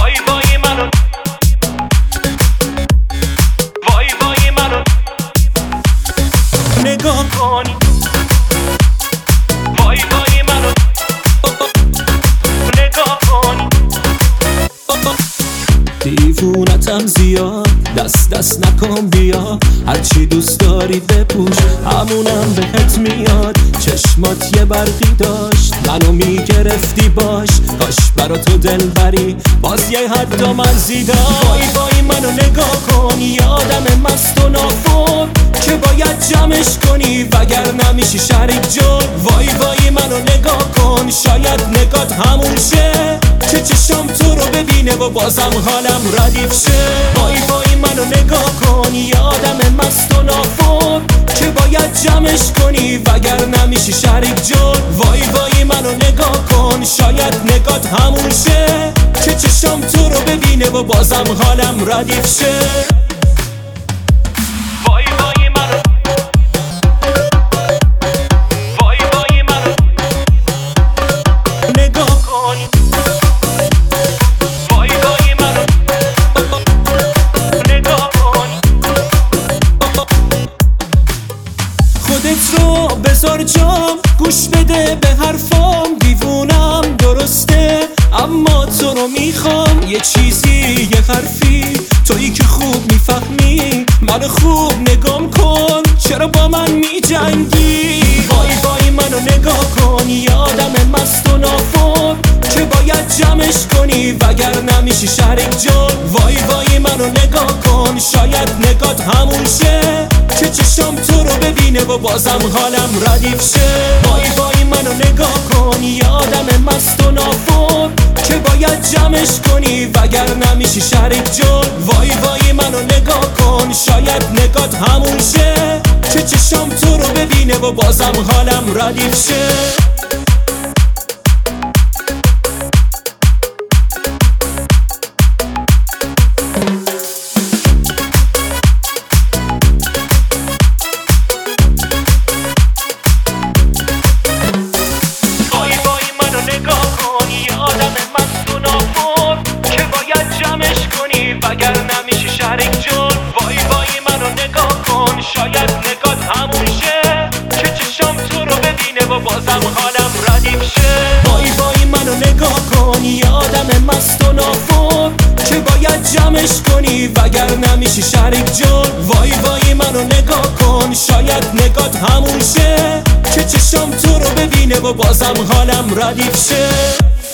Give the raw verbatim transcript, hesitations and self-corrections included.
وای وای منو وای وای منو نگاه کنی وای وای منو نگاه کنی دیوونتم زیاد دست دست نکن بیا هرچی دوست داری بپوش همونم بهت میاد چشمات یه برقی داشت منو میگرفتی باش کاش برا تو دل بری باز یه حد و مرزی داشت وای وای منو نگاه کن یادم مست و نافور که باید جمعش کنی وگر نمیشی شریک جل وای وای منو نگاه کن شاید نگات همون شه که چشم تو رو ببینه و بازم حالم ردیف شه وای وای منو نگاه کن یادم مست و نافور که باید جمعش کنی وگر نمیشی شریک جل وای وای منو نگاه کن شاید نگات همون شه که چشم تو رو ببینه و بازم حالم ردیف شه وای وای منو وای وای منو نگاه کن وای وای منو نگاه کنی خودت رو بذار جام گوش بده به حرفام دیوونم درسته اما تو رو میخوام یه چیزی یه حرفی تویی که خوب میفهمی منو خوب نگام کن چرا با من میجنگی وای وای منو نگاه کن یادم مست و نافور که باید جمعش کنی وگر نمیشی شریک جل وای وای منو نگاه کن شاید نگات همون شه که چشم تو رو ببینه و بازم حالم ردیف شه وای وای منو نگاه کن یادم مست و نافور که باید جمعش کنی وگر نمیشی شریک جل وای وای منو نگاه کن شاید نگات همون شه که چشم تو رو ببینه و بازم حالم ردیف شه وگر نمیشی شریک جل وای وای منو نگاه کن شاید نگات همون شه که چشم تو رو ببینه و بازم حالم ردیف شه وای وای منو نگاه کن یادم مست و نافور که باید جمعش کنی وگر نمیشی شریک جل وای وای منو نگاه کن شاید نگات همون شه که چشم تو رو ببینه و بازم حالم ردیف شه